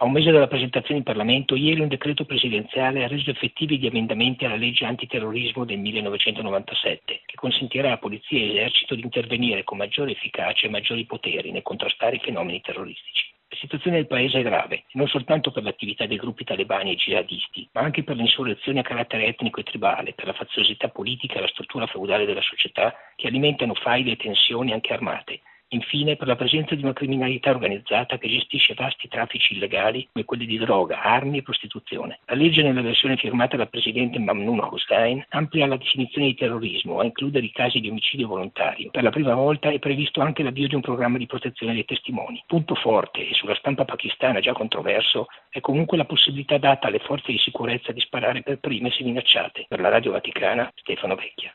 A un mese dalla presentazione in Parlamento, ieri un decreto presidenziale ha reso effettivi gli emendamenti alla legge antiterrorismo del 1997, che consentirà a polizia e esercito di intervenire con maggiore efficacia e maggiori poteri nel contrastare i fenomeni terroristici. La situazione del paese è grave, non soltanto per l'attività dei gruppi talebani e jihadisti, ma anche per l'insurrezione a carattere etnico e tribale, per la faziosità politica e la struttura feudale della società che alimentano faide e tensioni anche armate. Infine, per la presenza di una criminalità organizzata che gestisce vasti traffici illegali come quelli di droga, armi e prostituzione. La legge, nella versione firmata dal presidente Mamnoun Hossain, amplia la definizione di terrorismo a includere i casi di omicidio volontario. Per la prima volta è previsto anche l'avvio di un programma di protezione dei testimoni. Punto forte, e sulla stampa pakistana già controverso, è comunque la possibilità data alle forze di sicurezza di sparare per prime se minacciate. Per la Radio Vaticana, Stefano Vecchia.